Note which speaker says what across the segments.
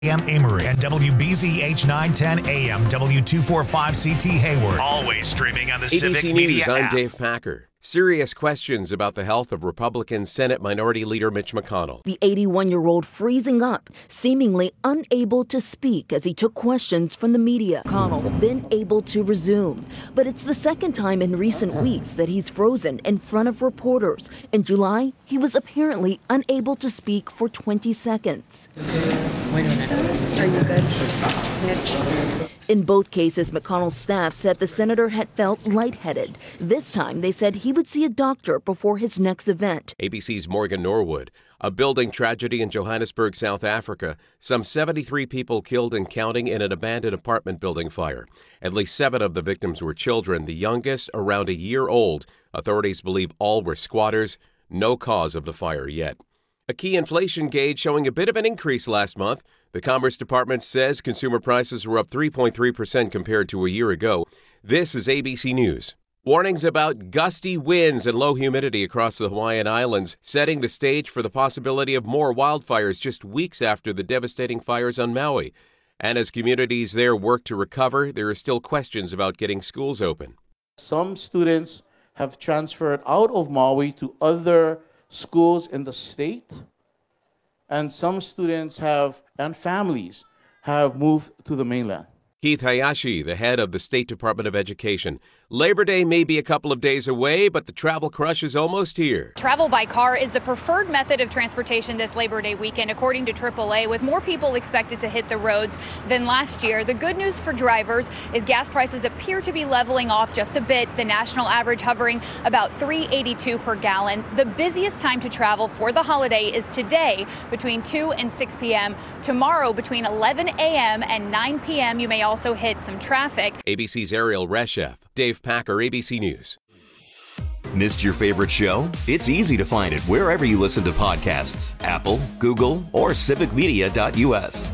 Speaker 1: AM Amory and WBZH 910 AM W245CT Hayward. Always streaming on the Civic
Speaker 2: ABC
Speaker 1: Media
Speaker 2: News,
Speaker 1: app.
Speaker 2: I'm Dave Packer. Serious questions about the health of Republican Senate Minority Leader Mitch McConnell.
Speaker 3: The 81-year-old freezing up, seemingly unable to speak as he took questions from the media. McConnell then able to resume. But it's the second time in recent weeks that he's frozen in front of reporters. In July, he was apparently unable to speak for 20 seconds.
Speaker 4: Wait a minute. Are you good? Mitch?
Speaker 3: In both cases, McConnell's staff said the senator had felt lightheaded. This time, they said he would see a doctor before his next event.
Speaker 2: ABC's Morgan Norwood. A building tragedy in Johannesburg, South Africa. Some 73 people killed and counting in an abandoned apartment building fire. At least 7 of the victims were children, the youngest around a year old. Authorities believe all were squatters. No cause of the fire yet. A key inflation gauge showing a bit of an increase last month. The Commerce Department says consumer prices were up 3.3% compared to a year ago. This is ABC News. Warnings about gusty winds and low humidity across the Hawaiian Islands, setting the stage for the possibility of more wildfires just weeks after the devastating fires on Maui. And as communities there work to recover, there are still questions about getting schools open.
Speaker 5: Some students have transferred out of Maui to other schools in the state, and some students and families have moved to the mainland.
Speaker 2: Keith Hayashi, the head of the State Department of Education. Labor Day may be a couple of days away, but the travel crush is almost here.
Speaker 6: Travel by car is the preferred method of transportation this Labor Day weekend, according to AAA, with more people expected to hit the roads than last year. The good news for drivers is gas prices appear to be leveling off just a bit, the national average hovering about $3.82 per gallon. The busiest time to travel for the holiday is today between 2 and 6 p.m. Tomorrow between 11 a.m. and 9 p.m. You may also hit some traffic.
Speaker 2: ABC's Ariel Reshef, Dave Packer, ABC News.
Speaker 7: Missed your favorite show? It's easy to find it wherever you listen to podcasts. Apple, Google, or civicmedia.us.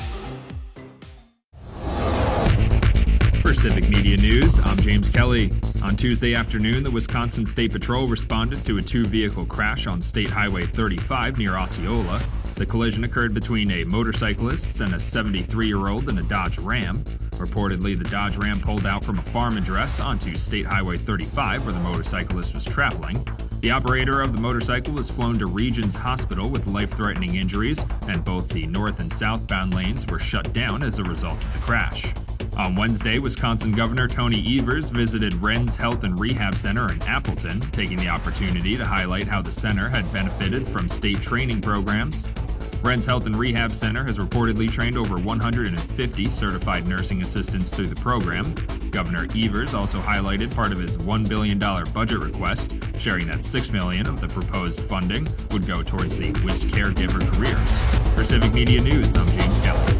Speaker 8: For Civic Media News, I'm James Kelly. On Tuesday afternoon, the Wisconsin State Patrol responded to a 2-vehicle crash on State Highway 35 near Osceola. The collision occurred between a motorcyclist and a 73-year-old in a Dodge Ram. Reportedly, the Dodge Ram pulled out from a farm address onto State Highway 35 where the motorcyclist was traveling. The operator of the motorcycle was flown to Regions Hospital with life-threatening injuries, and both the north and southbound lanes were shut down as a result of the crash. On Wednesday, Wisconsin Governor Tony Evers visited Wren's Health and Rehab Center in Appleton, taking the opportunity to highlight how the center had benefited from state training programs. Wren's Health and Rehab Center has reportedly trained over 150 certified nursing assistants through the program. Governor Evers also highlighted part of his $1 billion budget request, sharing that $6 million of the proposed funding would go towards the WIS caregiver careers. For Civic Media News, I'm James Kelly.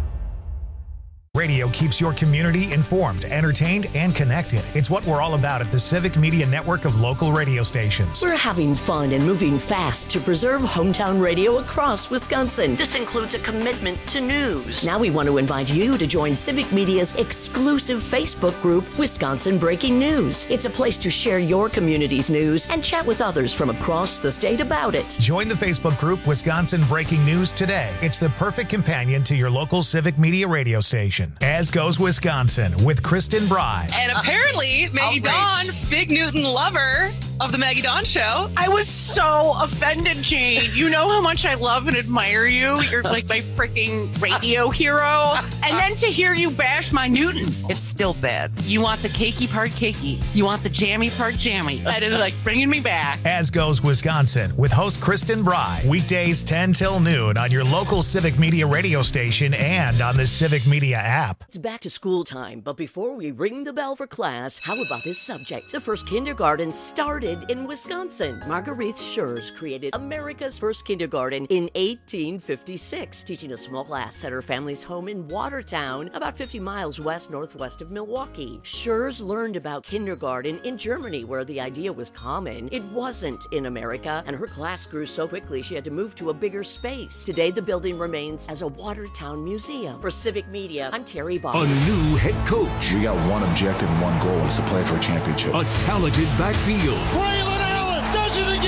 Speaker 1: Radio keeps your community informed, entertained, and connected. It's what we're all about at the Civic Media Network of local radio stations.
Speaker 9: We're having fun and moving fast to preserve hometown radio across Wisconsin. This includes a commitment to news. Now we want to invite you to join Civic Media's exclusive Facebook group, Wisconsin Breaking News. It's a place to share your community's news and chat with others from across the state about it.
Speaker 1: Join the Facebook group Wisconsin Breaking News today. It's the perfect companion to your local Civic Media radio station. As Goes Wisconsin with Kristen Bry.
Speaker 10: And apparently, Maggie Dawn, Big Newton lover of the Maggie Dawn Show.
Speaker 11: I was so offended, Jane. You know how much I love and admire you. You're like my freaking radio hero. And then to hear you bash my Newton.
Speaker 12: It's still bad.
Speaker 11: You want the cakey part cakey. You want the jammy part jammy. That is like bringing me back.
Speaker 1: As Goes Wisconsin with host Kristen Bry. Weekdays 10 till noon on your local Civic Media radio station and on the Civic Media app.
Speaker 9: It's back to school time, but before we ring the bell for class, how about this subject? The first kindergarten started in Wisconsin. Marguerite Schurz created America's first kindergarten in 1856, teaching a small class at her family's home in Watertown, about 50 miles west-northwest of Milwaukee. Schurz learned about kindergarten in Germany, where the idea was common. It wasn't in America, and her class grew so quickly she had to move to a bigger space. Today, the building remains as a Watertown museum. For Civic Media, I'm Terry Bob.
Speaker 13: A new head coach.
Speaker 14: We got one objective and one goal, is to play for a championship.
Speaker 13: A talented backfield.
Speaker 15: Braylon Allen does it again.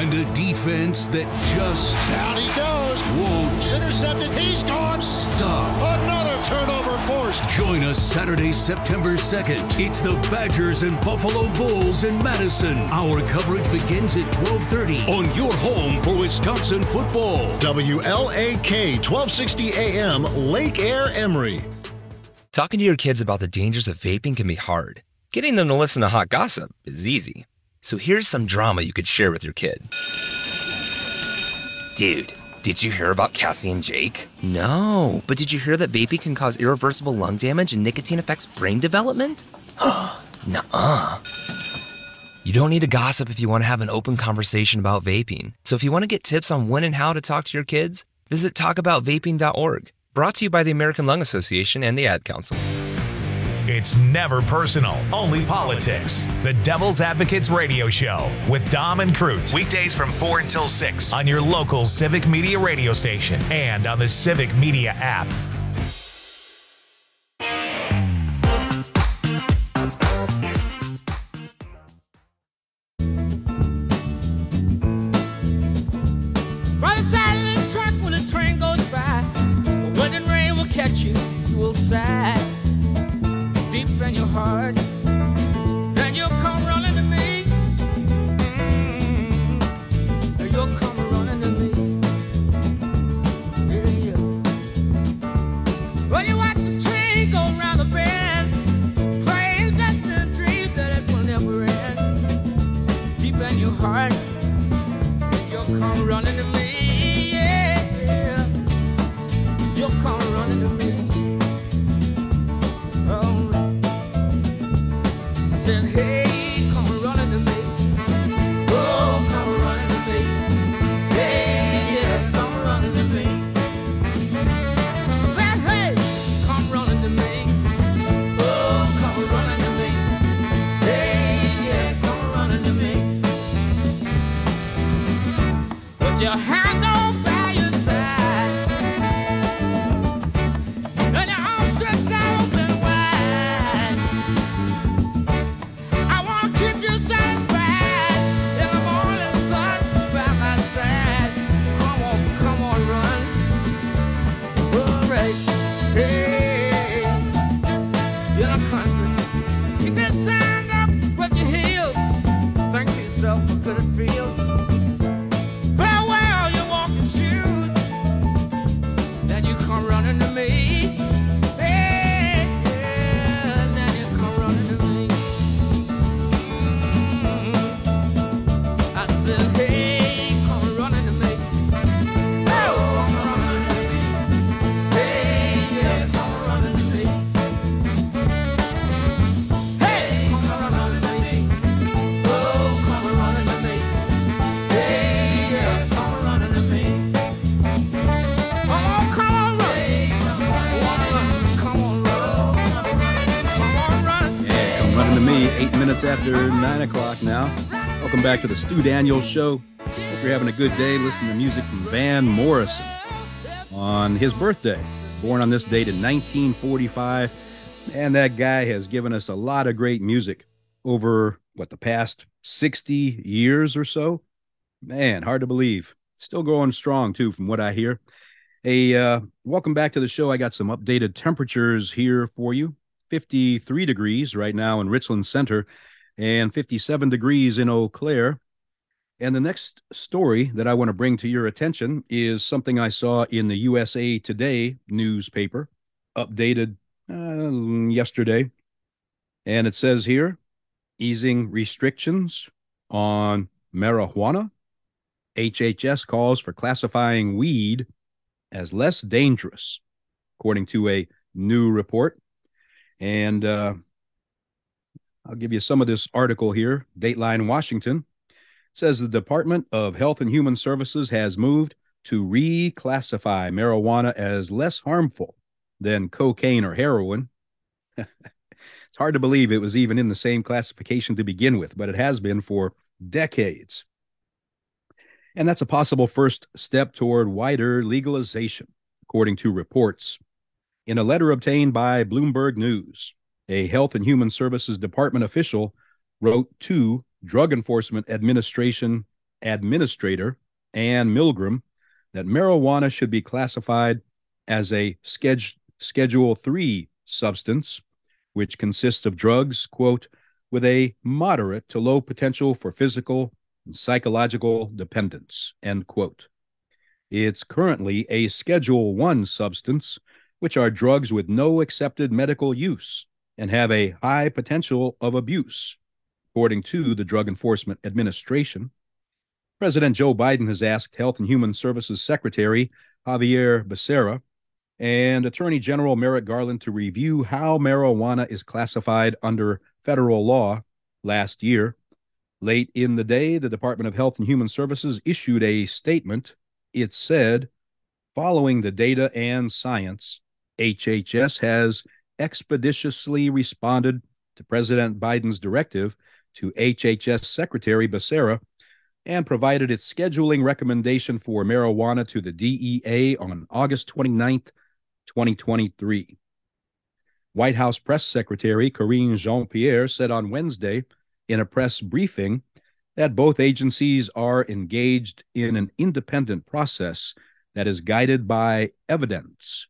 Speaker 12: and a defense that just
Speaker 13: down he goes.
Speaker 12: Won't
Speaker 13: intercepted. He's gone.
Speaker 12: Stop.
Speaker 13: Another turnover forced.
Speaker 12: Join us Saturday, September 2nd. It's the Badgers and Buffalo Bulls in Madison. Our coverage begins at 12:30 on your home for Wisconsin football.
Speaker 14: WLAK 1260 AM, Lake Air, Emory.
Speaker 15: Talking to your kids about the dangers of vaping can be hard. Getting them to listen to hot gossip is easy. So here's some drama you could share with your kid. Dude, did you hear about Cassie and Jake? No, but did you hear that vaping can cause irreversible lung damage and nicotine affects brain development? Nuh-uh. You don't need to gossip if you want to have an open conversation about vaping. So if you want to get tips on when and how to talk to your kids, visit talkaboutvaping.org. Brought to you by the American Lung Association and the Ad Council.
Speaker 1: It's never personal, only politics. The Devil's Advocates Radio Show with Dom and Crute. Weekdays from 4 until 6 on your local Civic Media radio station and on the Civic Media app.
Speaker 16: Right side of the track when the train goes by. When the rain will catch you, you will sigh. Deep in your heart, then you'll come running to me. And you'll come running to me. Yeah. Well, you watch the train go around the bend. Play just a dream that it will never end. Deep in your heart, then you'll come running to me. Yeah. You'll come running to me. Oh. Said, hey, come running to me. Oh, come running to me. Hey, yeah, come running to me. I said, hey, come running to me. Oh, come running to me. Hey, yeah, come running to me. Put your hand on by your side. And your arms stretched out open wide. Keep you satisfied in the morning sun by my side. Come on, run. All right, hey, you're not country. Keep that sound up, put your heels. Think to yourself, what could it feel? Farewell, your walking shoes. Then you come running to me. Hey, yeah, then you come running to me. I said, hey, come running to me. Oh, come running to me. Hey, yeah, come running to me. Hey, come running to me. Oh, come running to me. Hey, yeah, come running to me. Oh, come on, run. Come on, run. Come on, run.
Speaker 17: Yeah, come running to me. 8 minutes after 9 o'clock now. Welcome back to the Stu Daniels Show. Hope you're having a good day listening to music from Van Morrison on his birthday. Born on this date in 1945. And that guy has given us a lot of great music over, the past 60 years or so? Man, hard to believe. Still going strong, too, from what I hear. Hey, welcome back to the show. I got some updated temperatures here for you. 53 degrees right now in Richland Center and 57 degrees in Eau Claire. And the next story that I want to bring to your attention is something I saw in the USA Today newspaper, updated yesterday. And it says here, easing restrictions on marijuana. HHS calls for classifying weed as less dangerous, according to a new report. And I'll give you some of this article here. Dateline Washington says the Department of Health and Human Services has moved to reclassify marijuana as less harmful than cocaine or heroin. It's hard to believe it was even in the same classification to begin with, but it has been for decades. And that's a possible first step toward wider legalization, according to reports. In a letter obtained by Bloomberg News, a Health and Human Services Department official wrote to Drug Enforcement Administration Administrator Ann Milgram that marijuana should be classified as a Schedule 3 substance, which consists of drugs, quote, with a moderate to low potential for physical and psychological dependence, end quote. It's currently a Schedule 1 substance, which are drugs with no accepted medical use and have a high potential of abuse, according to the Drug Enforcement Administration. President Joe Biden has asked Health and Human Services Secretary Javier Becerra and Attorney General Merrick Garland to review how marijuana is classified under federal law last year. Late in the day, the Department of Health and Human Services issued a statement. It said, following the data and science, HHS has expeditiously responded to President Biden's directive to HHS Secretary Becerra and provided its scheduling recommendation for marijuana to the DEA on August 29th, 2023. White House Press Secretary Karine Jean-Pierre said on Wednesday in a press briefing that both agencies are engaged in an independent process that is guided by evidence.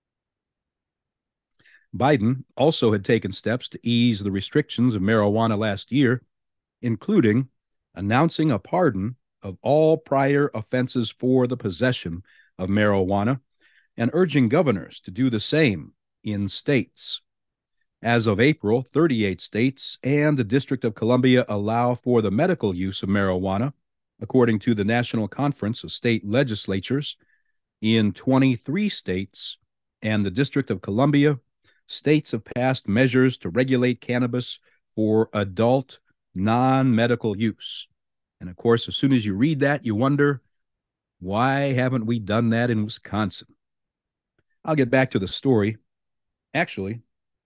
Speaker 17: Biden also had taken steps to ease the restrictions of marijuana last year, including announcing a pardon of all prior offenses for the possession of marijuana and urging governors to do the same in states. As of April, 38 states and the District of Columbia allow for the medical use of marijuana, according to the National Conference of State Legislatures. In 23 states and the District of Columbia, states have passed measures to regulate cannabis for adult, non-medical use. And of course, as soon as you read that, you wonder, why haven't we done that in Wisconsin? I'll get back to the story. Actually,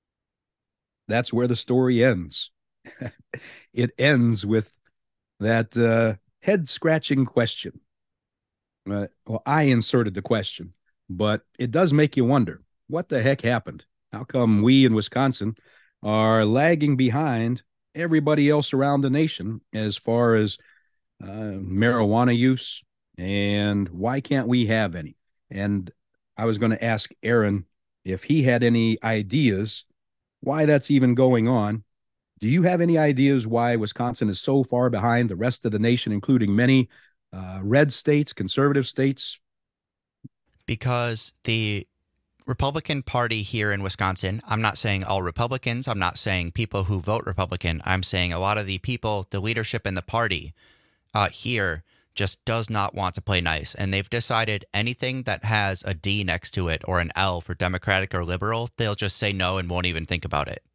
Speaker 17: that's where the story ends. It ends with that head-scratching question. Well, I inserted the question, but it does make you wonder, what the heck happened? How come we in Wisconsin are lagging behind everybody else around the nation as far as marijuana use, and why can't we have any? And I was going to ask Aaron if he had any ideas why that's even going on. Do you have any ideas why Wisconsin is so far behind the rest of the nation, including many red states, conservative states?
Speaker 18: Because the Republican Party here in Wisconsin, I'm not saying all Republicans, I'm not saying people who vote Republican, I'm saying a lot of the people, the leadership in the party here just does not want to play nice. And they've decided anything that has a D next to it or an L for Democratic or liberal, they'll just say no and won't even think about it.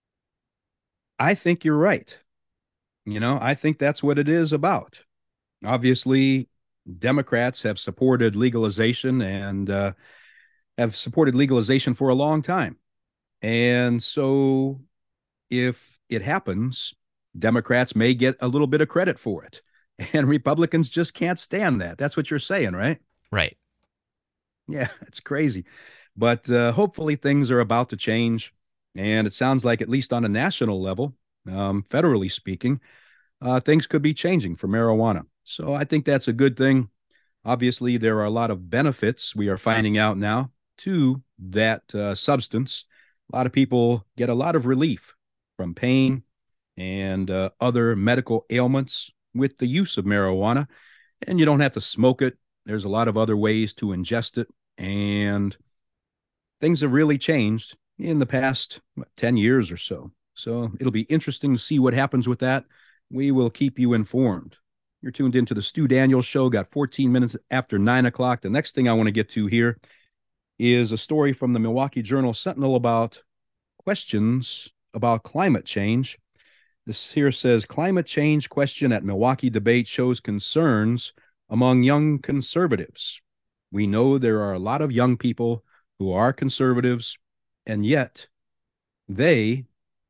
Speaker 17: I think you're right. You know, I think that's what it is about. Obviously, Democrats have supported legalization and have supported legalization for a long time. And so if it happens, Democrats may get a little bit of credit for it. And Republicans just can't stand that. That's what you're saying, right?
Speaker 18: Right.
Speaker 17: Yeah, it's crazy. But hopefully things are about to change. And it sounds like, at least on a national level, federally speaking, things could be changing for marijuana. So I think that's a good thing. Obviously, there are a lot of benefits we are finding out now to that substance. A lot of people get a lot of relief from pain and other medical ailments with the use of marijuana. And you don't have to smoke it. There's a lot of other ways to ingest it. And things have really changed in the past 10 years or so. So it'll be interesting to see what happens with that. We will keep you informed. You're tuned into the Stu Daniels Show. Got 14 minutes after 9 o'clock. The next thing I want to get to here is a story from the Milwaukee Journal-Sentinel about questions about climate change. This here says, climate change question at Milwaukee debate shows concerns among young conservatives. We know there are a lot of young people who are conservatives, and yet they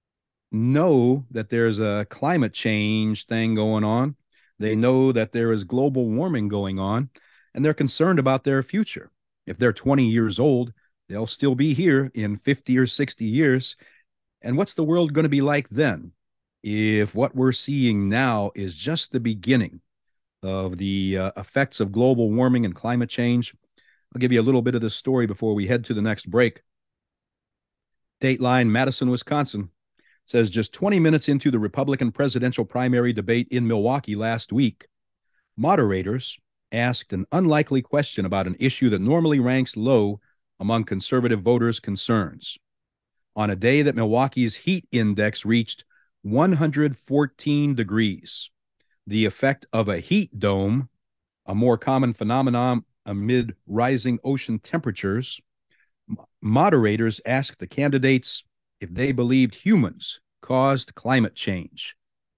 Speaker 17: know that there's a climate change thing going on. They know that there is global warming going on, and they're concerned about their future. If they're 20 years old, they'll still be here in 50 or 60 years. And what's the world going to be like then if what we're seeing now is just the beginning of the effects of global warming and climate change. I'll give you a little bit of this story before we head to the next break. Dateline, Madison, Wisconsin, says just 20 minutes into the Republican presidential primary debate in Milwaukee last week, moderators asked an unlikely question about an issue that normally ranks low among conservative voters' concerns. On a day that Milwaukee's heat index reached 114 degrees, the effect of a heat dome, a more common phenomenon amid rising ocean temperatures, moderators asked the candidates if they believed humans caused climate change.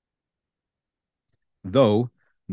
Speaker 17: Though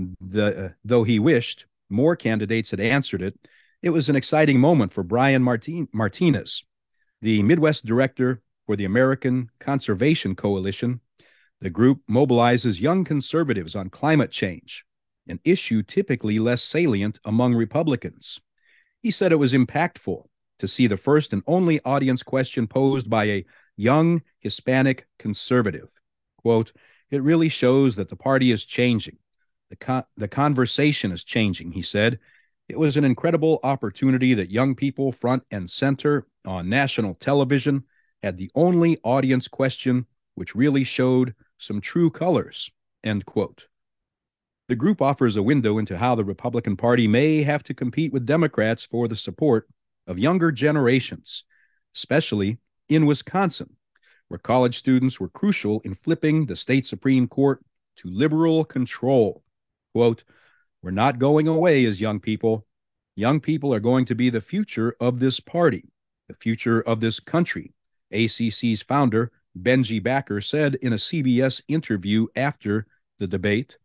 Speaker 17: he wished more candidates had answered it, it was an exciting moment for Brian Martinez, the Midwest director for the American Conservation Coalition. The group mobilizes young conservatives on climate change, an issue typically less salient among Republicans. He said it was impactful to see the first and only audience question posed by a young Hispanic conservative. Quote, "It really shows that the party is changing. The conversation is changing," he said. "It was an incredible opportunity that young people front and center on national television had the only audience question which really showed some true colors," end quote. The group offers a window into how the Republican Party may have to compete with Democrats for the support of younger generations, especially in Wisconsin, where college students were crucial in flipping the state Supreme Court to liberal control. Quote, "We're not going away as young people. Young people are going to be the future of this party, the future of this country," ACC's founder, Benji Backer, said in a CBS interview after the debate.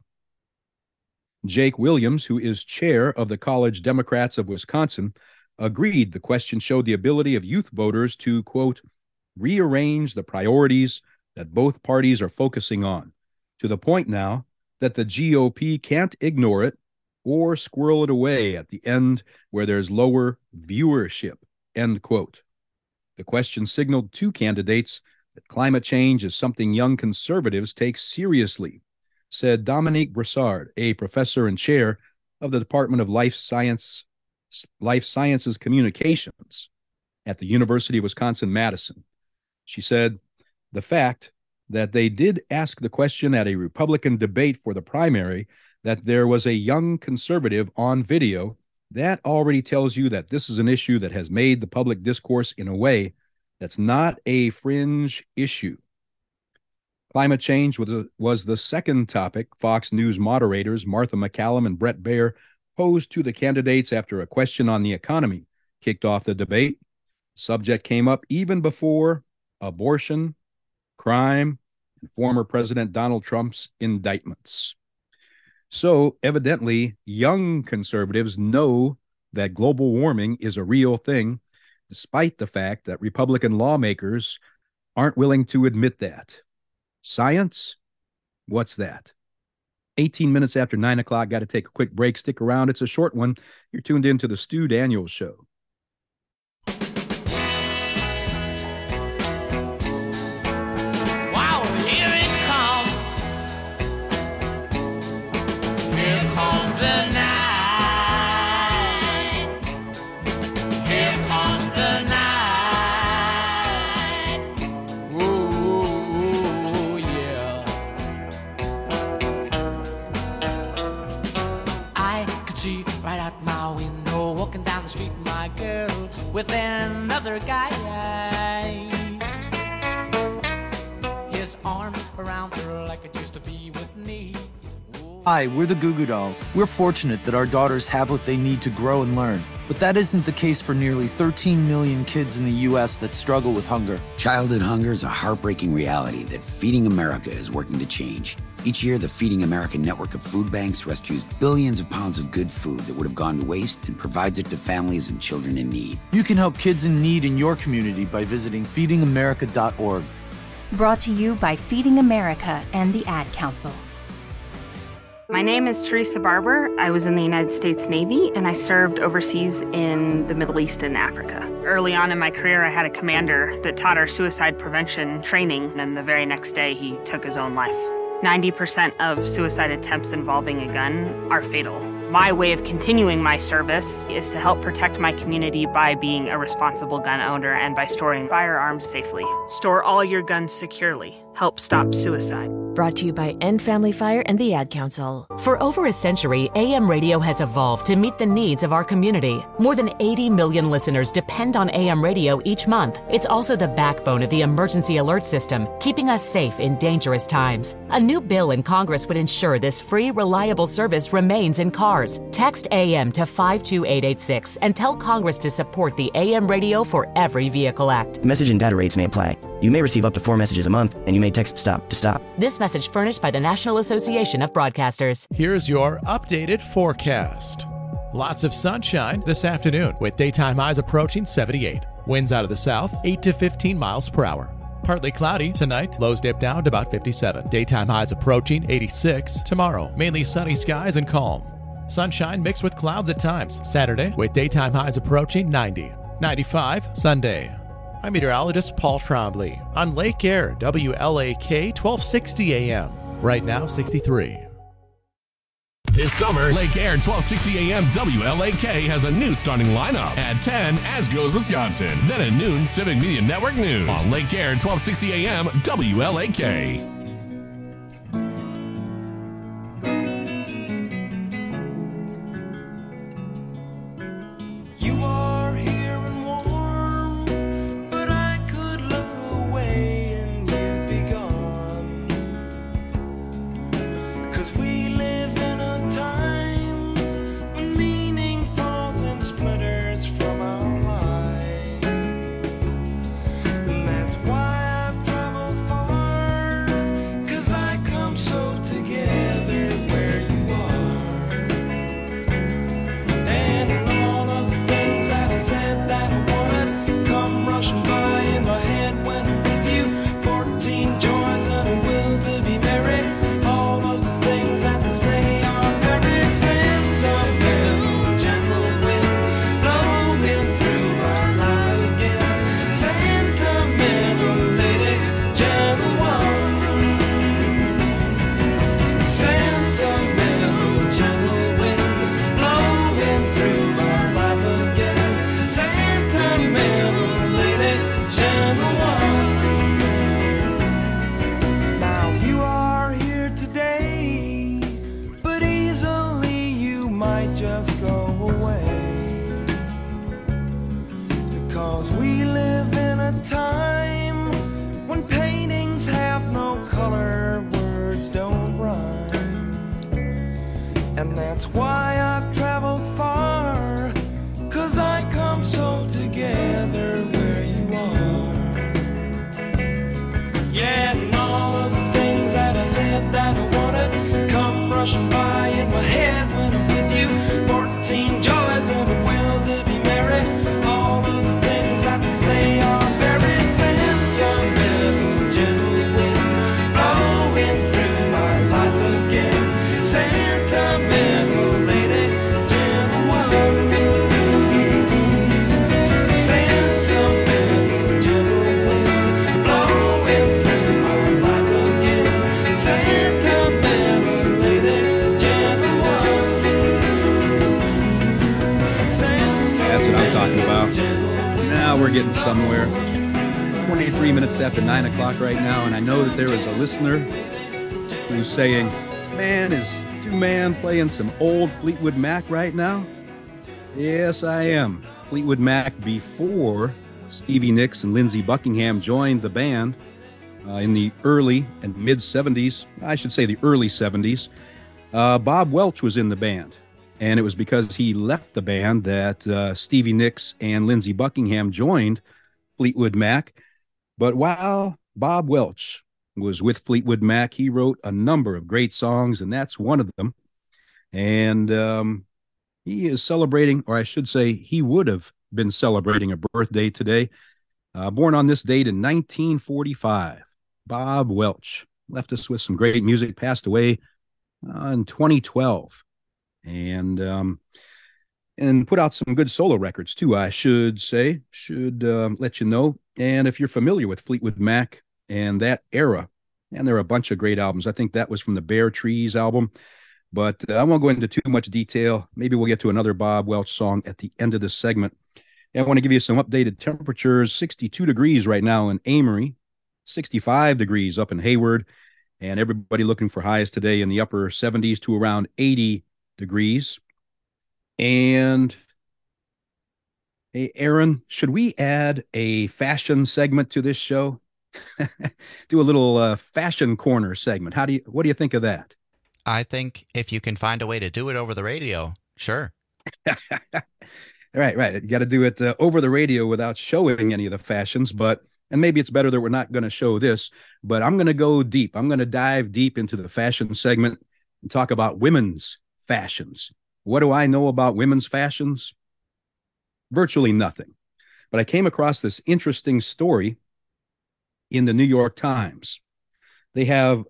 Speaker 17: Jake Williams, who is chair of the College Democrats of Wisconsin, agreed the question showed the ability of youth voters to, quote, "rearrange the priorities that both parties are focusing on, to the point now that the GOP can't ignore it or squirrel it away at the end where there's lower viewership," end quote. The question signaled two candidates that climate change is something young conservatives take seriously, said Dominique Brassard, a professor and chair of the Department of Life Sciences Communications at the University of Wisconsin-Madison. She said, "The fact that they did ask the question at a Republican debate for the primary, that there was a young conservative on video, that already tells you that this is an issue that has made the public discourse in a way that's not a fringe issue." Climate change was the second topic Fox News moderators Martha McCallum and Brett Baer posed to the candidates after a question on the economy kicked off the debate. The subject came up even before abortion, crime, and former President Donald Trump's indictments. So evidently, young conservatives know that global warming is a real thing, despite the fact that Republican lawmakers aren't willing to admit that. Science? What's that? 18 minutes after 9 o'clock. Got to take a quick break. Stick around. It's a short one. You're tuned in to the Stu Daniels Show.
Speaker 16: Wow, here it comes. Here comes the night. Here comes the night. Ooh, yeah. I could see right out my window, walking down the street, my girl with another guy. His arms around her like it used to be with me.
Speaker 19: Hi, we're the Goo Goo Dolls. We're fortunate that our daughters have what they need to grow and learn. But that isn't the case for nearly 13 million kids in the U.S. that struggle with hunger.
Speaker 20: Childhood hunger is a heartbreaking reality that Feeding America is working to change. Each year, the Feeding America network of food banks rescues billions of pounds of good food that would have gone to waste and provides it to families and children in need.
Speaker 19: You can help kids in need in your community by visiting feedingamerica.org.
Speaker 21: Brought to you by Feeding America and the Ad Council.
Speaker 22: My name is Teresa Barber. I was in the United States Navy, and I served overseas in the Middle East and Africa. Early on in my career, I had a commander that taught our suicide prevention training, and the very next day, he took his own life. 90% of suicide attempts involving a gun are fatal. My way of continuing my service is to help protect my community by being a responsible gun owner and by storing firearms safely. Store all your guns securely. Help stop suicide.
Speaker 3: Brought to you by End Family Fire and the Ad Council.
Speaker 4: For over a century, AM radio has evolved to meet the needs of our community. More than 80 million listeners depend on AM radio each month. It's also the backbone of the emergency alert system, keeping us safe in dangerous times. A new bill in Congress would ensure this free, reliable service remains in cars. Text AM to 52886 and tell Congress to support the AM Radio for Every Vehicle Act.
Speaker 23: Message and data rates may apply. You may receive up to 4 messages a month, and you may text STOP to stop.
Speaker 4: This message furnished by the National Association of Broadcasters.
Speaker 24: Here's your updated forecast. Lots of sunshine this afternoon with daytime highs approaching 78. Winds out of the south, 8 to 15 miles per hour. Partly cloudy tonight, lows dip down to about 57. Daytime highs approaching 86. Tomorrow, mainly sunny skies and calm. Sunshine mixed with clouds at times. Saturday, with daytime highs approaching 90. 95 Sunday. I'm meteorologist Paul Trombley on Lake Air, WLAK 1260 AM. Right now, 63.
Speaker 25: This summer, Lake Air 1260 AM WLAK has a new starting lineup. At 10, As Goes Wisconsin. Then at noon, Civic Media Network News. On Lake Air 1260 AM WLAK.
Speaker 17: We're getting somewhere. 23 minutes after 9 o'clock right now, and I know that there is a listener who's saying, man, is Stu Man playing some old Fleetwood Mac right now? Yes, I am. Fleetwood Mac before Stevie Nicks and Lindsey Buckingham joined the band in the early and mid-70s. I should say the early 70s. Bob Welch was in the band. And it was because he left the band that Stevie Nicks and Lindsey Buckingham joined Fleetwood Mac. But while Bob Welch was with Fleetwood Mac, he wrote a number of great songs, and that's one of them. And he is celebrating, or I should say he would have been celebrating a birthday today. Born on this date in 1945, Bob Welch left us with some great music, passed away in 2012. And put out some good solo records too, I should say, let you know. And if you're familiar with Fleetwood Mac and that era, And there are a bunch of great albums. I think that was from the Bare Trees album. But I won't go into too much detail. Maybe we'll get to another Bob Welch song at the end of this segment. And I want to give you some updated temperatures. 62 degrees right now in Amory, 65 degrees up in Hayward, and everybody looking for highs today in the upper 70s to around 80 degrees. And hey, Aaron, should we add a fashion segment to this show? Do a little fashion corner segment. What do you think of that?
Speaker 18: I think if you can find a way to do it over the radio, sure.
Speaker 17: Right. You got to do it over the radio without showing any of the fashions, and maybe it's better that we're not going to show this, but I'm going to go deep. I'm going to dive deep into the fashion segment and talk about women's fashions. What do I know about women's fashions? Virtually nothing. But I came across this interesting story in the New York Times. They have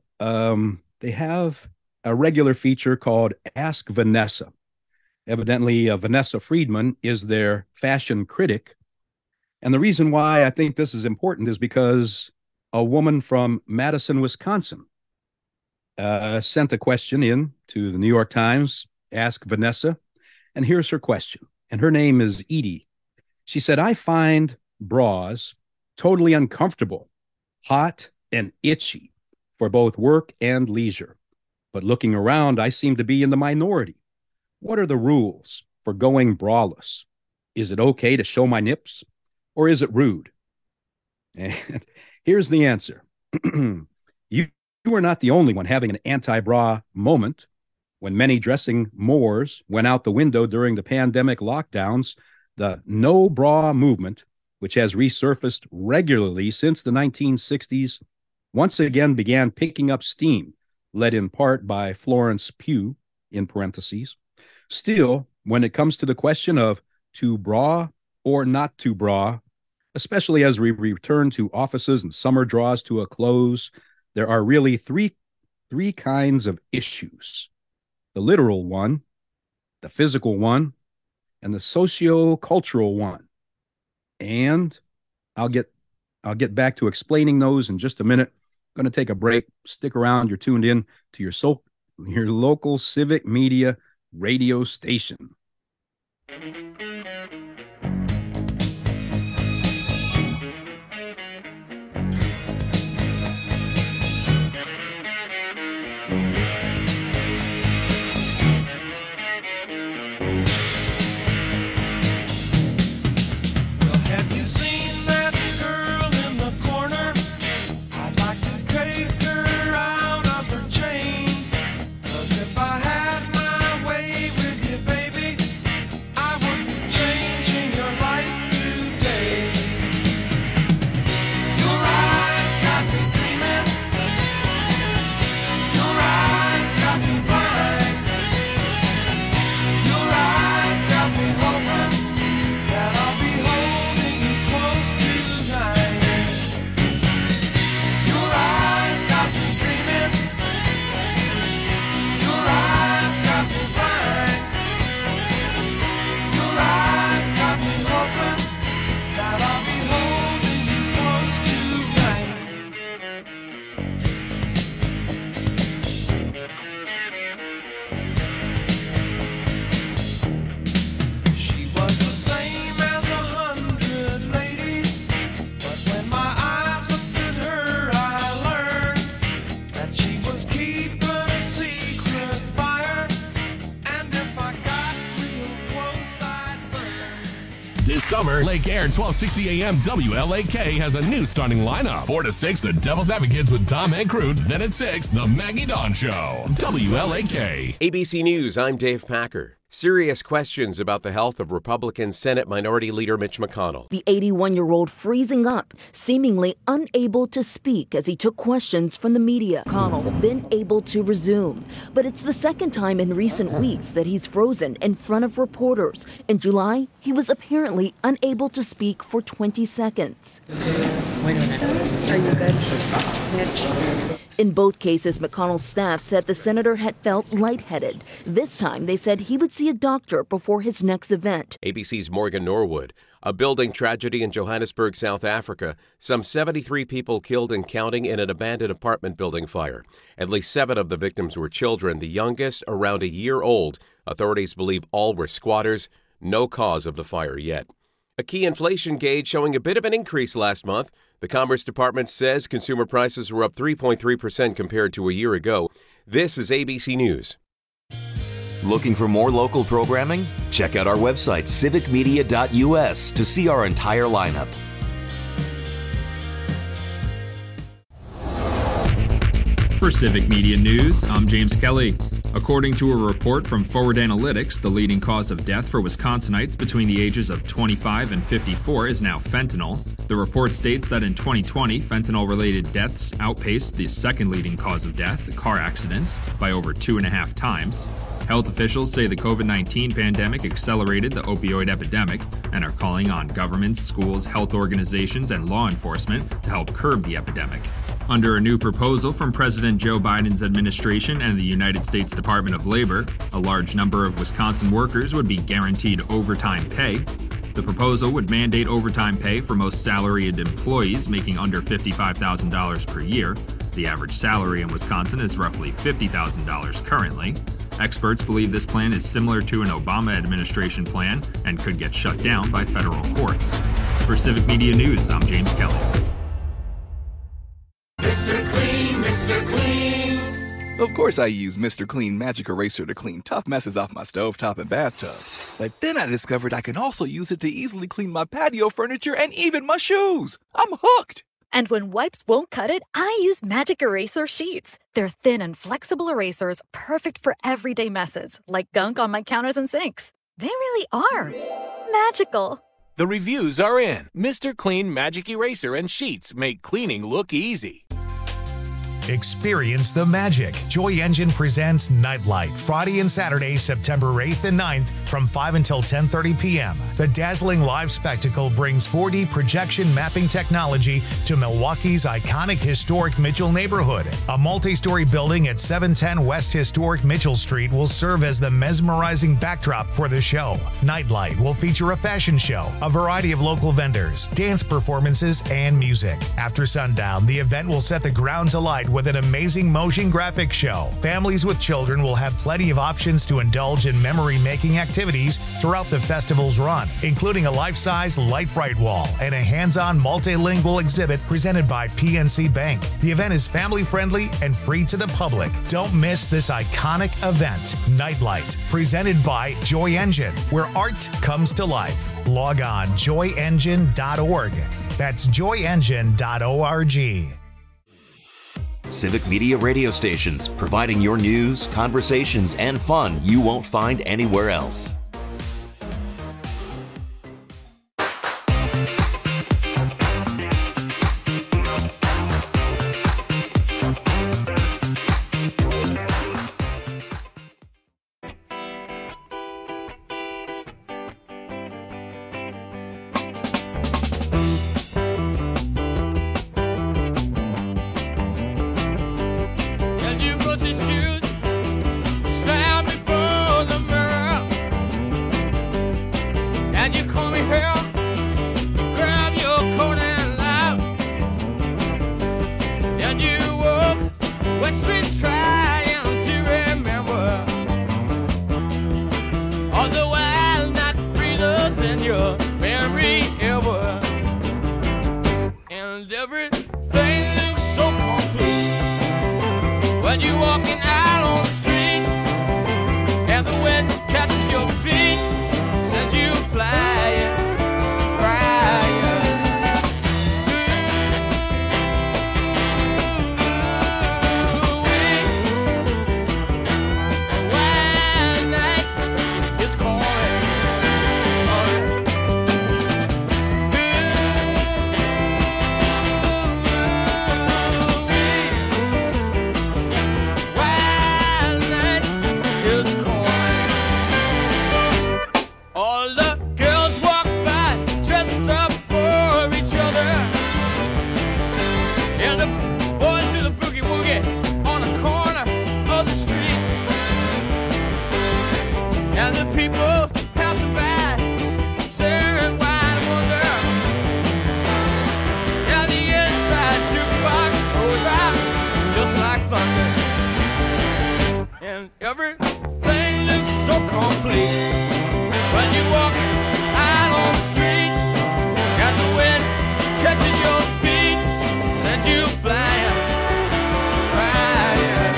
Speaker 17: a regular feature called Ask Vanessa. Evidently, Vanessa Friedman is their fashion critic. And the reason why I think this is important is because a woman from Madison, Wisconsin, sent a question in to the New York Times, Ask Vanessa. And here's her question. And her name is Edie. She said, I find bras totally uncomfortable, hot, and itchy for both work and leisure. But looking around, I seem to be in the minority. What are the rules for going braless? Is it okay to show my nips, or is it rude? And here's the answer. You are not the only one having an anti-bra moment. When many dressing mores went out the window during the pandemic lockdowns, the no bra movement, which has resurfaced regularly since the 1960s, once again began picking up steam, led in part by Florence Pugh, in parentheses. Still, when it comes to the question of to bra or not to bra, especially as we return to offices and summer draws to a close, there are really three kinds of issues. The literal one, the physical one, and the socio-cultural one. And I'll get back to explaining those in just a minute. I'm going to take a break. Stick around. You're tuned in to your local civic media radio station.
Speaker 25: This summer, Lake Air 1260 AM WLAK has a new starting lineup. 4 to 6, the Devil's Advocates with Tom and Crute. Then at 6, the Maggie Dawn Show. WLAK.
Speaker 2: ABC News, I'm Dave Packer. Serious questions about the health of Republican Senate Minority Leader Mitch McConnell.
Speaker 5: The 81-year-old freezing up, seemingly unable to speak as he took questions from the media. McConnell then able to resume. But it's the second time in recent weeks that he's frozen in front of reporters. In July, he was apparently unable to speak for 20 seconds.
Speaker 6: Wait a minute. Are you good, Mitch?
Speaker 5: In both cases, McConnell's staff said the senator had felt lightheaded. This time, they said he would see a doctor before his next event.
Speaker 2: ABC's Morgan Norwood. A building tragedy in Johannesburg, South Africa. Some 73 people killed and counting in an abandoned apartment building fire. At least 7 of the victims were children, the youngest around a year old. Authorities believe all were squatters. No cause of the fire yet. A key inflation gauge showing a bit of an increase last month. The Commerce Department says consumer prices were up 3.3% compared to a year ago. This is ABC News.
Speaker 7: Looking for more local programming? Check out our website, civicmedia.us, to see our entire lineup.
Speaker 8: For Civic Media News, I'm James Kelly. According to a report from Forward Analytics, the leading cause of death for Wisconsinites between the ages of 25 and 54 is now fentanyl. The report states that in 2020, fentanyl-related deaths outpaced the second leading cause of death, car accidents, by over 2.5 times. Health officials say the COVID-19 pandemic accelerated the opioid epidemic and are calling on governments, schools, health organizations, and law enforcement to help curb the epidemic. Under a new proposal from President Joe Biden's administration and the United States Department of Labor, a large number of Wisconsin workers would be guaranteed overtime pay. The proposal would mandate overtime pay for most salaried employees making under $55,000 per year. The average salary in Wisconsin is roughly $50,000 currently. Experts believe this plan is similar to an Obama administration plan and could get shut down by federal courts. For Civic Media News, I'm James Kelly.
Speaker 9: Mr. Clean, Mr. Clean. Of course I use Mr. Clean Magic Eraser to clean tough messes off my stovetop and bathtub. But then I discovered I can also use it to easily clean my patio furniture and even my shoes. I'm hooked.
Speaker 10: And when wipes won't cut it, I use Magic Eraser Sheets. They're thin and flexible erasers, perfect for everyday messes, like gunk on my counters and sinks. They really are magical.
Speaker 11: The reviews are in. Mr. Clean Magic Eraser and Sheets make cleaning look easy.
Speaker 1: Experience the magic. Joy Engine presents Nightlight, Friday and Saturday, September 8th and 9th from 5 until 10:30 p.m. The dazzling live spectacle brings 4D projection mapping technology to Milwaukee's iconic historic Mitchell neighborhood. A multi-story building at 710 West Historic Mitchell Street will serve as the mesmerizing backdrop for the show. Nightlight will feature a fashion show, a variety of local vendors, dance performances, and music. After sundown, the event will set the grounds alight with an amazing motion graphics show. Families with children will have plenty of options to indulge in memory-making activities throughout the festival's run, including a life-size light bright wall and a hands-on multilingual exhibit presented by PNC Bank. The event is family-friendly and free to the public. Don't miss this iconic event, Nightlight, presented by Joy Engine, where art comes to life. Log on joyengine.org. That's joyengine.org.
Speaker 7: Civic Media radio stations, providing your news, conversations, and fun you won't find anywhere else.
Speaker 12: and everything looks so complete. When you walk out on the street and the wind catches your feet, sends you flying, crying.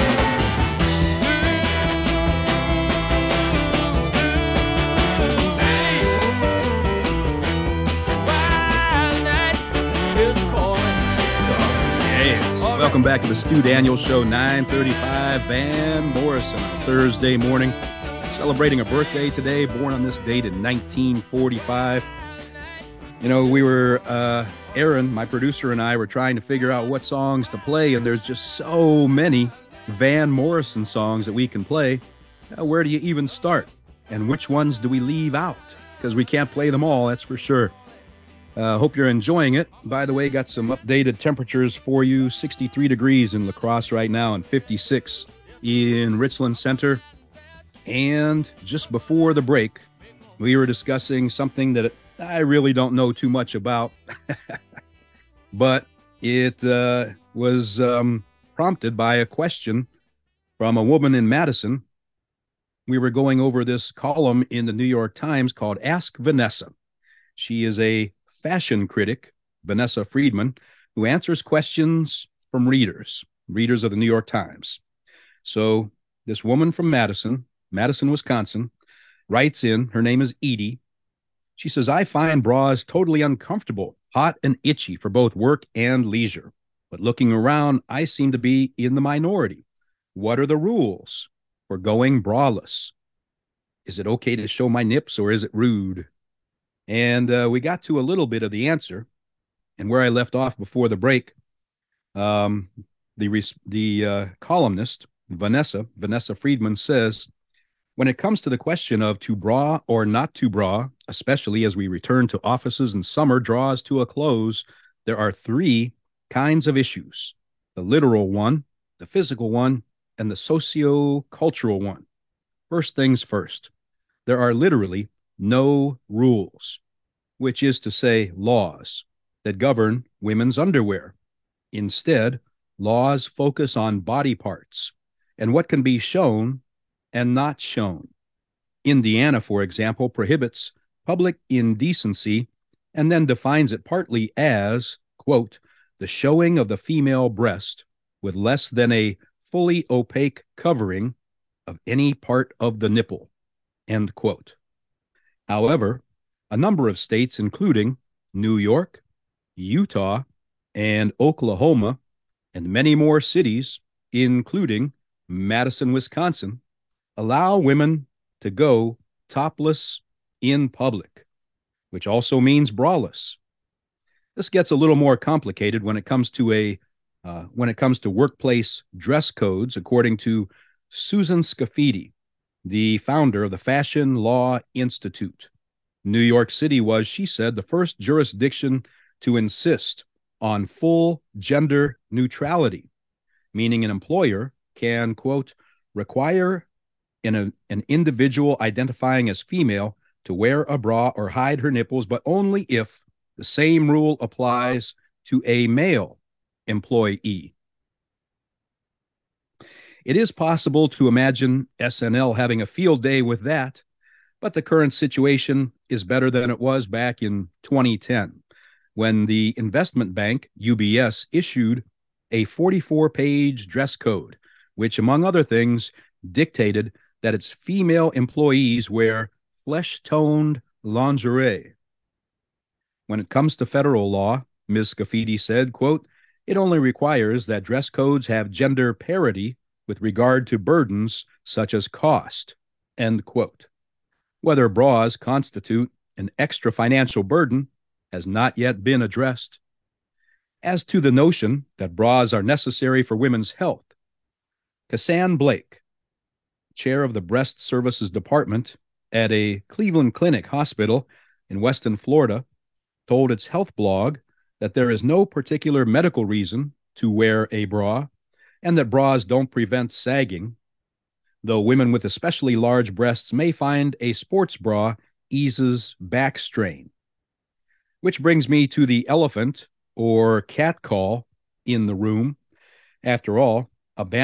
Speaker 17: Welcome back to the Stu Daniels Show, 9:35. Van Morrison on Thursday morning, celebrating a birthday today, born on this date in 1945. You know, we were, Aaron, my producer, and I were trying to figure out what songs to play, and there's just so many Van Morrison songs that we can play. Where do you even start? And which ones do we leave out? Because we can't play them all, that's for sure. Hope you're enjoying it. By the way, got some updated temperatures for you. 63 degrees in La Crosse right now and 56 in Richland Center. And just before the break, we were discussing something that I really don't know too much about. But it was prompted by a question from a woman in Madison. We were going over this column in the New York Times called Ask Vanessa. She is a fashion critic, Vanessa Friedman, who answers questions from readers of the New York Times. So this woman from Madison, Wisconsin, writes in, her name is Edie. She says, I find bras totally uncomfortable, hot and itchy for both work and leisure. But looking around, I seem to be in the minority. What are the rules for going braless? Is it okay to show my nips or is it rude? And we got to a little bit of the answer. And where I left off before the break, the columnist, Vanessa Friedman, says, when it comes to the question of to bra or not to bra, especially as we return to offices and summer draws to a close, there are three kinds of issues: the literal one, the physical one, and the socio-cultural one. First things first, there are literally no rules, which is to say laws, that govern women's underwear. Instead, laws focus on body parts and what can be shown and not shown. Indiana, for example, prohibits public indecency and then defines it partly as, quote, the showing of the female breast with less than a fully opaque covering of any part of the nipple, end quote. However, a number of states, including New York, Utah, and Oklahoma, and many more cities, including Madison, Wisconsin, allow women to go topless in public, which also means braless. This gets a little more complicated when it comes to workplace dress codes, according to Susan Scafidi, the founder of the Fashion Law Institute. New York City was, she said, the first jurisdiction to insist on full gender neutrality, meaning an employer can, quote, require an individual identifying as female to wear a bra or hide her nipples, but only if the same rule applies to a male employee. It is possible to imagine SNL having a field day with that, but the current situation is better than it was back in 2010, when the investment bank, UBS, issued a 44-page dress code, which, among other things, dictated that its female employees wear flesh-toned lingerie. When it comes to federal law, Ms. Scafidi said, quote, it only requires that dress codes have gender parity with regard to burdens such as cost, end quote. Whether bras constitute an extra financial burden has not yet been addressed. As to the notion that bras are necessary for women's health, Cassan Blake, chair of the Breast Services Department at a Cleveland Clinic hospital in Weston, Florida, told its health blog that there is no particular medical reason to wear a bra and that bras don't prevent sagging, though women with especially large breasts may find a sports bra eases back strain. Which brings me to the elephant or cat call in the room. After all, abandoning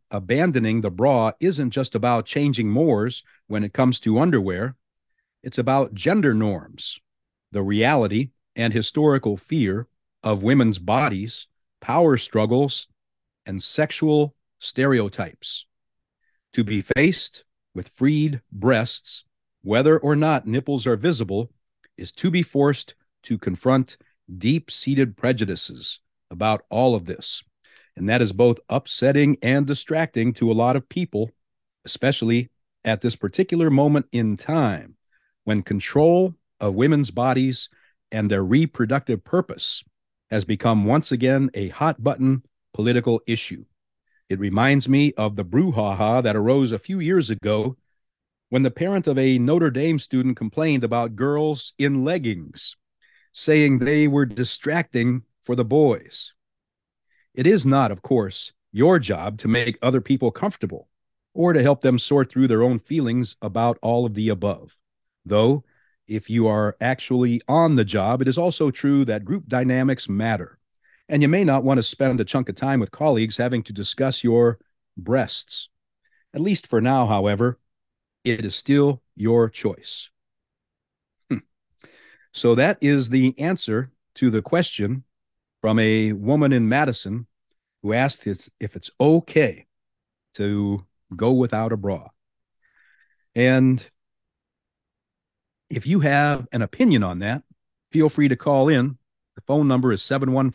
Speaker 17: abandoning the bra isn't just about changing mores when it comes to underwear. It's about gender norms, the reality and historical fear of women's bodies, power struggles, and sexual stereotypes. To be faced with freed breasts, whether or not nipples are visible, is to be forced to confront deep-seated prejudices about all of this. And that is both upsetting and distracting to a lot of people, especially at this particular moment in time when control of women's bodies and their reproductive purpose has become once again a hot-button political issue. It reminds me of the brouhaha that arose a few years ago when the parent of a Notre Dame student complained about girls in leggings, saying they were distracting for the boys. It is not, of course, your job to make other people comfortable or to help them sort through their own feelings about all of the above. Though, if you are actually on the job, it is also true that group dynamics matter, and you may not want to spend a chunk of time with colleagues having to discuss your breasts. At least for now, however, it is still your choice. So that is the answer to the question from a woman in Madison who asked if it's okay to go without a bra. And if you have an opinion on that, feel free to call in. The phone number is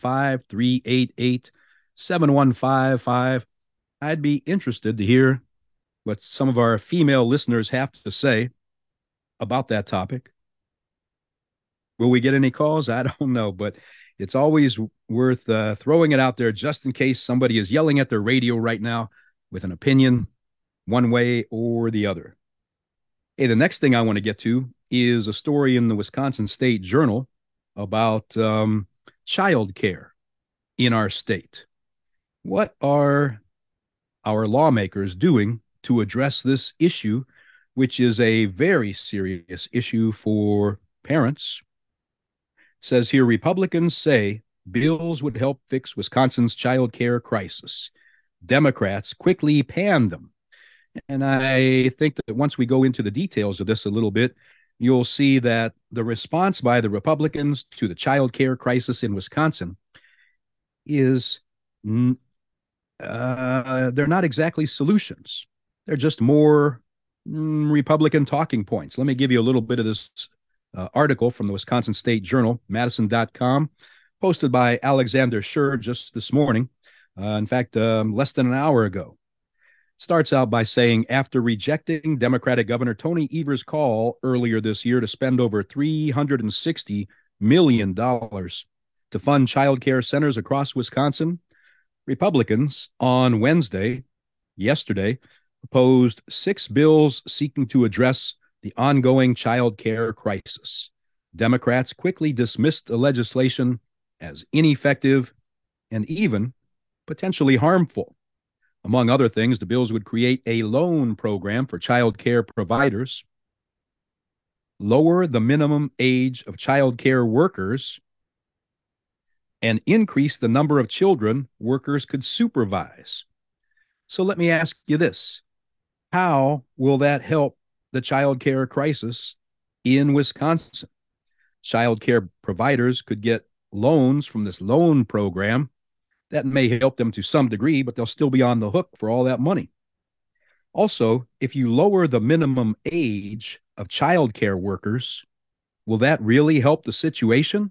Speaker 17: 715-388-7155. I'd be interested to hear what some of our female listeners have to say about that topic. Will we get any calls? I don't know, but it's always worth throwing it out there just in case somebody is yelling at their radio right now with an opinion one way or the other. Hey, the next thing I want to get to is a story in the Wisconsin State Journal about child care in our state. What are our lawmakers doing to address this issue, which is a very serious issue for parents? It says here, Republicans say bills would help fix Wisconsin's child care crisis. Democrats quickly panned them. And I think that once we go into the details of this a little bit, you'll see that the response by the Republicans to the child care crisis in Wisconsin is they're not exactly solutions. They're just more Republican talking points. Let me give you a little bit of this article from the Wisconsin State Journal, Madison.com, posted by Alexander Schur just this morning. In fact, less than an hour ago. Starts out by saying, after rejecting Democratic Governor Tony Evers' call earlier this year to spend over $360 million to fund child care centers across Wisconsin, Republicans on yesterday, proposed 6 bills seeking to address the ongoing child care crisis. Democrats quickly dismissed the legislation as ineffective and even potentially harmful. Among other things, the bills would create a loan program for child care providers, lower the minimum age of child care workers, and increase the number of children workers could supervise. So let me ask you this. How will that help the child care crisis in Wisconsin? Child care providers could get loans from this loan program. That may help them to some degree, but they'll still be on the hook for all that money. Also, if you lower the minimum age of child care workers, will that really help the situation?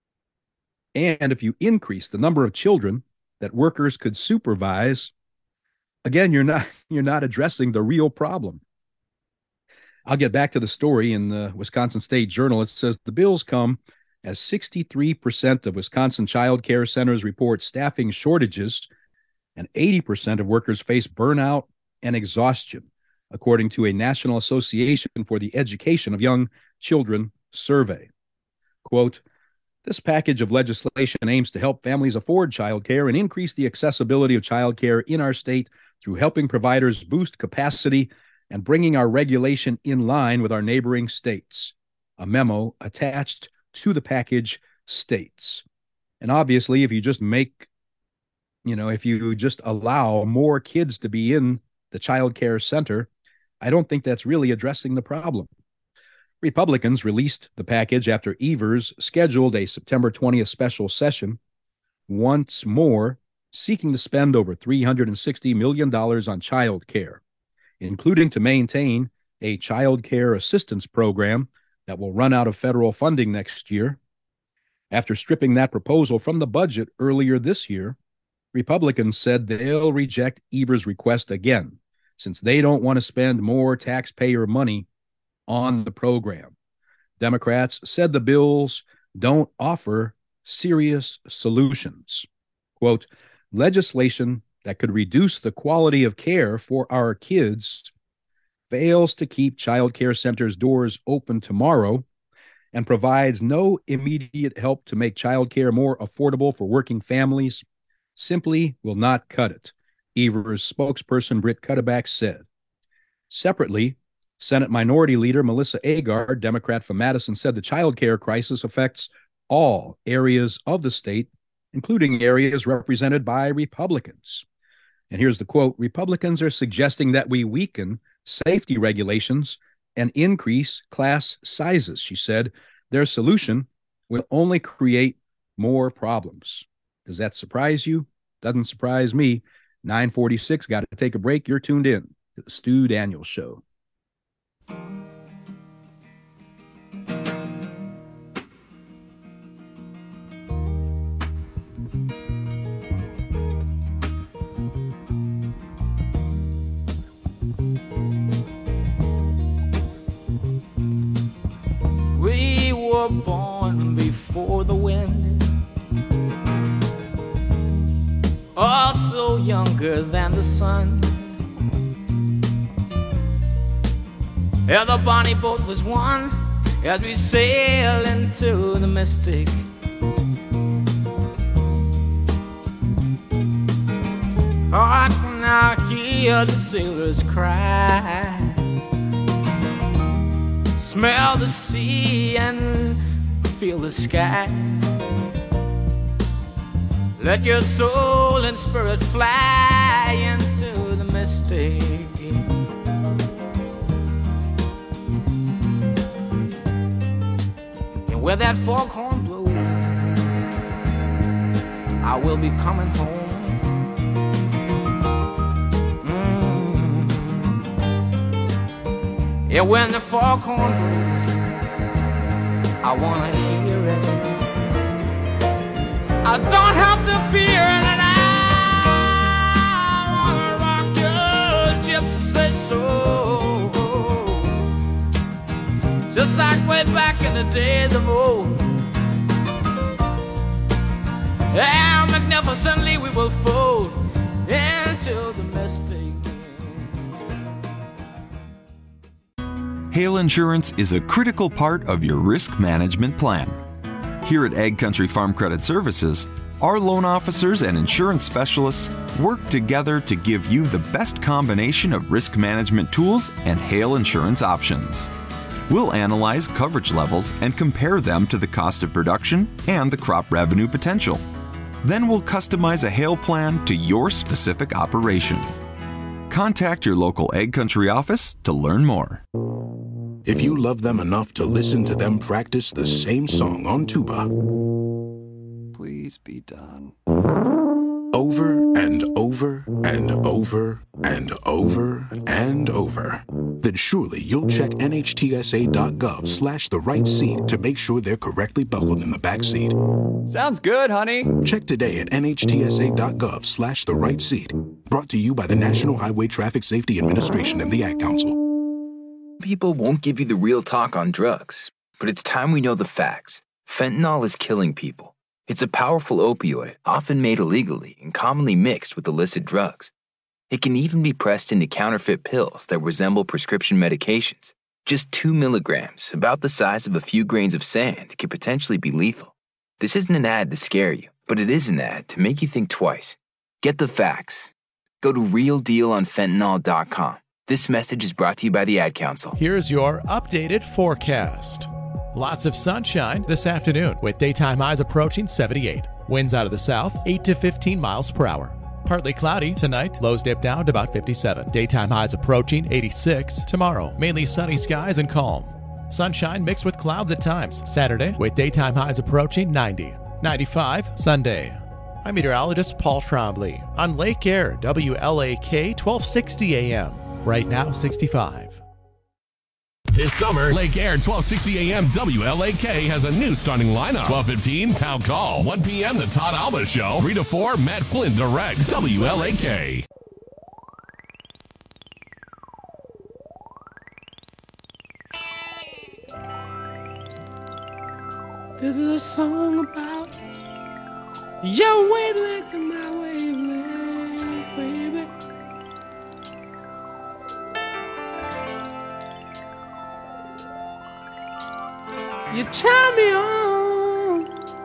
Speaker 17: And if you increase the number of children that workers could supervise, again, you're not addressing the real problem. I'll get back to the story in the Wisconsin State Journal. It says the bills come as 63% of Wisconsin child care centers report staffing shortages, and 80% of workers face burnout and exhaustion, according to a National Association for the Education of Young Children survey. Quote, this package of legislation aims to help families afford child care and increase the accessibility of child care in our state through helping providers boost capacity and bringing our regulation in line with our neighboring states. A memo attached to the package states. And obviously, if you just make, if you just allow more kids to be in the child care center, I don't think that's really addressing the problem. Republicans released the package after Evers scheduled a September 20th special session, once more seeking to spend over $360 million on child care, including to maintain a child care assistance program that will run out of federal funding next year. After stripping that proposal from the budget earlier this year, Republicans said they'll reject Evers' request again, since they don't want to spend more taxpayer money on the program. Democrats said the bills don't offer serious solutions. Quote, legislation that could reduce the quality of care for our kids fails to keep child care centers' doors open tomorrow and provides no immediate help to make child care more affordable for working families, simply will not cut it, Evers' spokesperson Britt Cuddeback said. Separately, Senate Minority Leader Melissa Agar, Democrat from Madison, said the child care crisis affects all areas of the state, including areas represented by Republicans. And here's the quote, Republicans are suggesting that we weaken safety regulations and increase class sizes, she said. Their solution will only create more problems. Does that surprise you? Doesn't surprise me. 9:46, got to take a break. You're tuned in to the Stu Daniels Show.
Speaker 12: We were born before the wind, also younger than the sun. Yeah, the bonnie boat was one as we sail into the mystic. Hark now, hear the sailors cry. Smell the sea and feel the sky. Let your soul and spirit fly into the mystic. And where that foghorn blows, I will be coming home. Yeah, when the foghorn blows, I wanna hear it. I don't have to fear it, and I wanna rock your gypsy soul, just like way back in the days of old. And magnificently we will fold into the mystic.
Speaker 13: Hail Insurance is a critical part of your risk management plan. Here at Ag Country Farm Credit Services, our loan officers and insurance specialists work together to give you the best combination of risk management tools and hail insurance options. We'll analyze coverage levels and compare them to the cost of production and the crop revenue potential. Then we'll customize a hail plan to your specific operation. Contact your local Ag Country office to learn more.
Speaker 14: If you love them enough to listen to them practice the same song on tuba,
Speaker 15: please be done.
Speaker 14: Over and over and over and over and over, then surely you'll check NHTSA.gov/the right seat to make sure they're correctly buckled in the back seat.
Speaker 15: Sounds good, honey.
Speaker 14: Check today at NHTSA.gov/the right seat. Brought to you by the National Highway Traffic Safety Administration and the Ad Council.
Speaker 16: People won't give you the real talk on drugs, but it's time we know the facts. Fentanyl is killing people. It's a powerful opioid, often made illegally and commonly mixed with illicit drugs. It can even be pressed into counterfeit pills that resemble prescription medications. Just 2 milligrams, about the size of a few grains of sand, can potentially be lethal. This isn't an ad to scare you, but it is an ad to make you think twice. Get the facts. Go to realdealonfentanyl.com. This message is brought to you by the Ad Council.
Speaker 24: Here's your updated forecast. Lots of sunshine this afternoon with daytime highs approaching 78. Winds out of the south, 8 to 15 miles per hour. Partly cloudy tonight. Lows dip down to about 57. Daytime highs approaching 86. Tomorrow, mainly sunny skies and calm. Sunshine mixed with clouds at times. Saturday, with daytime highs approaching 90. 95 Sunday. I'm meteorologist Paul Trombley on Lake Air, WLAK 1260 AM. Right now, 65.
Speaker 25: This summer, Lake Air 1260 AM WLAK has a new starting lineup. 12:15 Town Call. 1 p.m. The Todd Alba Show. 3 to 4 Matt Flynn directs. WLAK.
Speaker 12: This is a song about your wavelength and my wavelength, baby. You turn me on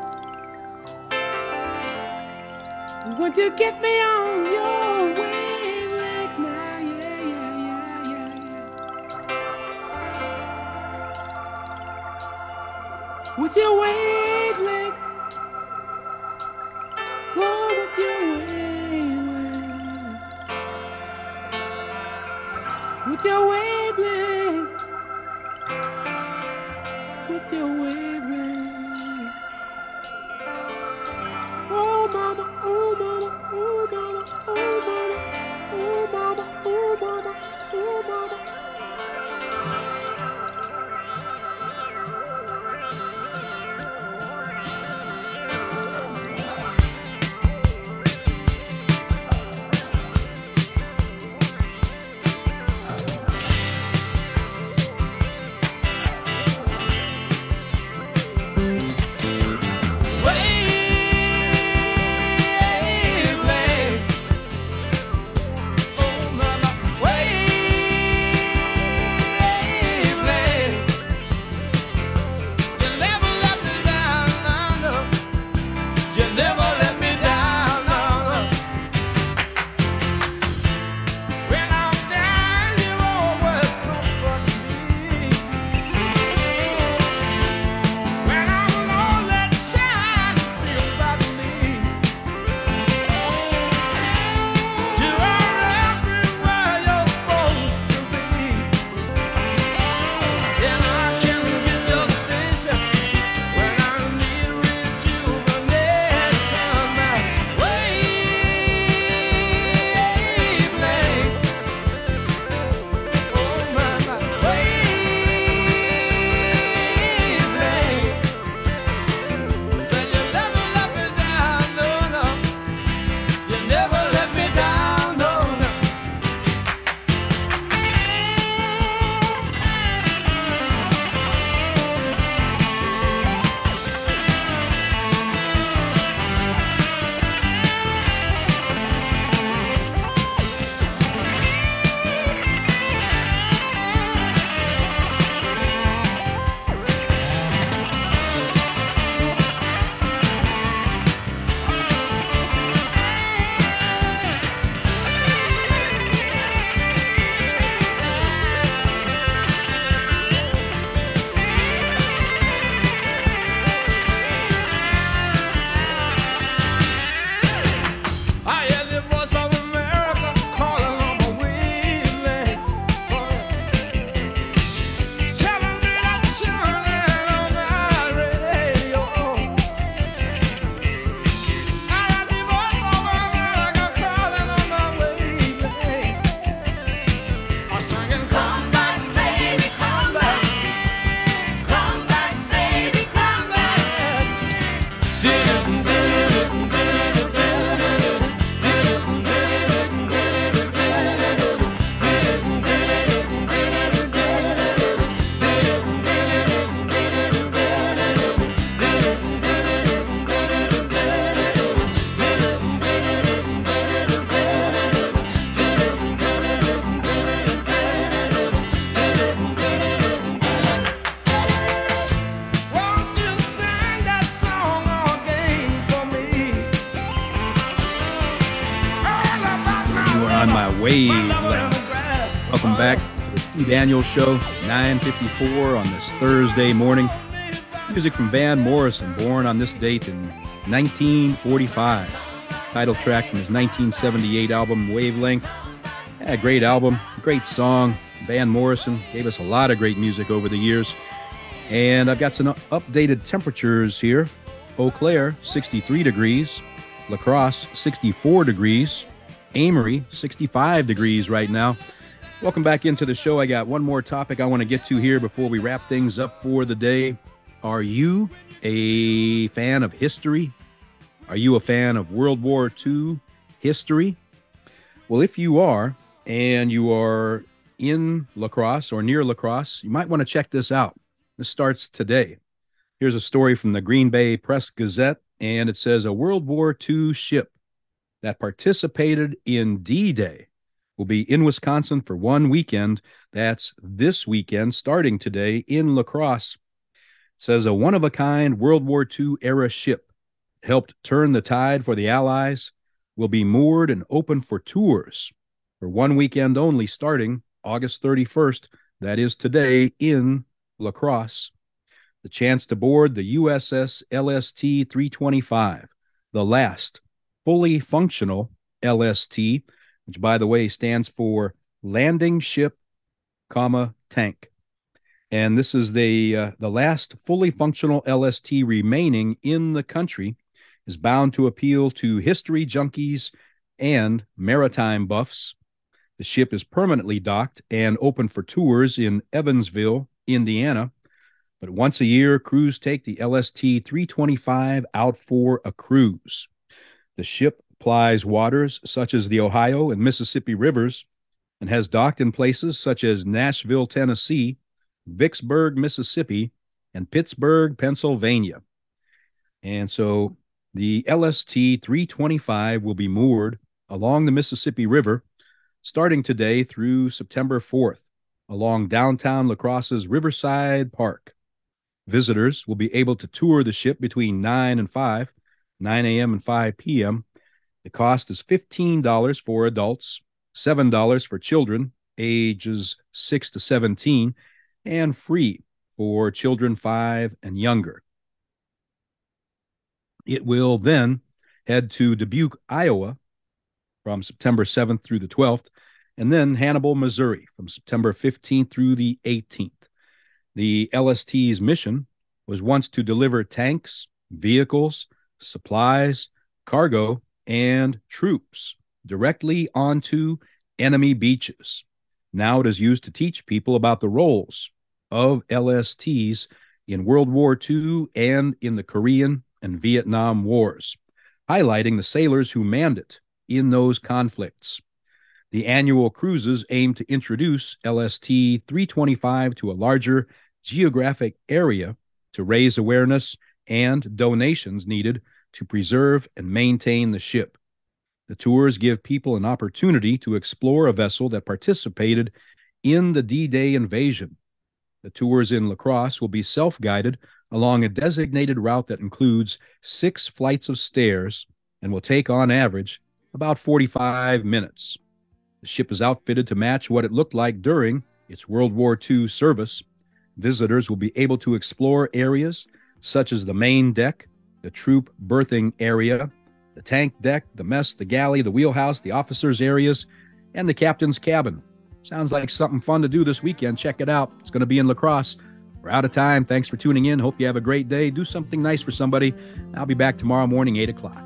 Speaker 12: when you get me on your wavelength now, yeah. With your wavelength, oh, with your wavelength, with your wavelength. With your wavelength. Oh mama, oh mama, oh mama, oh mama, oh mama, oh mama, oh mama.
Speaker 17: Wavelength. Welcome back to the Stu Daniels Show, 9:54 on this Thursday morning. Music from Van Morrison, born on this date in 1945. title track from his 1978 album, Wavelength. Yeah, great album, great song. Van Morrison gave us a lot of great music over the years. And I've got some updated temperatures here. Eau Claire, 63 degrees. La Crosse, 64 degrees. Amory, 65 degrees right now. Welcome back into the show. I got one more topic I want to get to here before we wrap things up for the day. Are you a fan of history? Are you a fan of World War II history? Well, if you are, and you are in La Crosse or near La Crosse, you might want to check this out. This starts today. Here's a story from the Green Bay Press-Gazette, and it says a World War II ship that participated in D-Day will be in Wisconsin for one weekend. That's this weekend, starting today in La Crosse. It says a one-of-a-kind World War II-era ship helped turn the tide for the Allies will be moored and open for tours for one weekend only, starting August 31st. That is today in La Crosse. The chance to board the USS LST 325, the last fully functional LST, which, by the way, stands for Landing Ship, Tank. And this is the last fully functional LST remaining in the country, is bound to appeal to history junkies and maritime buffs. The ship is permanently docked and open for tours in Evansville, Indiana. But once a year, crews take the LST 325 out for a cruise. The ship plies waters such as the Ohio and Mississippi rivers and has docked in places such as Nashville, Tennessee, Vicksburg, Mississippi, and Pittsburgh, Pennsylvania. And so the LST 325 will be moored along the Mississippi River starting today through September 4th along downtown La Crosse's Riverside Park. Visitors will be able to tour the ship between 9 a.m. and 5 p.m. The cost is $15 for adults, $7 for children ages 6 to 17, and free for children 5 and younger. It will then head to Dubuque, Iowa from September 7th through the 12th, and then Hannibal, Missouri from September 15th through the 18th. The LST's mission was once to deliver tanks, vehicles, supplies, cargo, and troops directly onto enemy beaches. Now it is used to teach people about the roles of LSTs in World War II and in the Korean and Vietnam Wars, highlighting the sailors who manned it in those conflicts. The annual cruises aim to introduce LST 325 to a larger geographic area to raise awareness and donations needed to preserve and maintain the ship. The tours give people an opportunity to explore a vessel that participated in the D-Day invasion. The tours in La Crosse will be self-guided along a designated route that includes 6 flights of stairs and will take, on average, about 45 minutes. The ship is outfitted to match what it looked like during its World War II service. Visitors will be able to explore areas such as the main deck, the troop berthing area, the tank deck, the mess, the galley, the wheelhouse, the officers' areas, and the captain's cabin. Sounds like something fun to do this weekend. Check it out. It's going to be in La Crosse. We're out of time. Thanks for tuning in. Hope you have a great day. Do something nice for somebody. I'll be back tomorrow morning, 8 o'clock.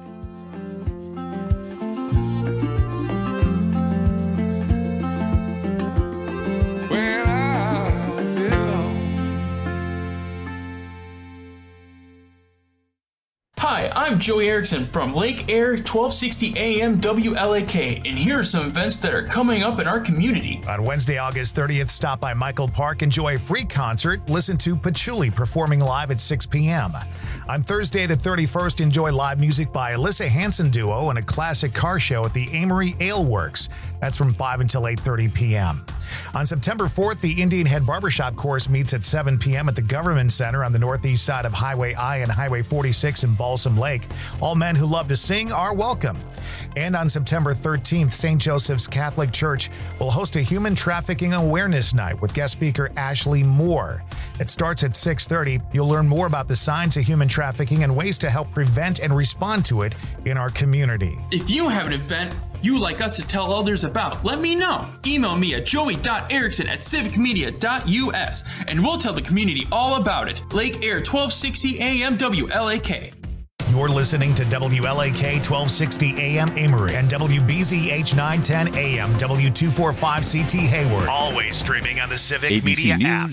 Speaker 3: Hi, I'm Joey Erickson from Lake Air 1260 AM WLAK, and here are some events that are coming up in our community.
Speaker 1: On Wednesday, August 30th, stop by Michael Park, enjoy a free concert, listen to Patchouli performing live at 6 p.m. On Thursday, the 31st, enjoy live music by Alyssa Hansen Duo and a classic car show at the Amory Ale Works. That's from 5 until 8:30 p.m. On September 4th, the Indian Head Barbershop course meets at 7 p.m. at the Government Center on the northeast side of Highway I and Highway 46 in Balsam Lake. All men who love to sing are welcome. And on September 13th, St. Joseph's Catholic Church will host a Human Trafficking Awareness Night with guest speaker Ashley Moore. It starts at 6:30. You'll learn more about the signs of human trafficking and ways to help prevent and respond to it in our community.
Speaker 3: If you have an event you'd like us to tell others about, let me know. Email me at joey.erickson@civicmedia.us and we'll tell the community all about it. Lake Air 1260 AM WLAK.
Speaker 1: You're listening to WLAK 1260 AM Amory and WBZH 910 AM W245CT Hayward. Always streaming on the Civic
Speaker 13: ABC
Speaker 1: Media
Speaker 13: News,
Speaker 1: app.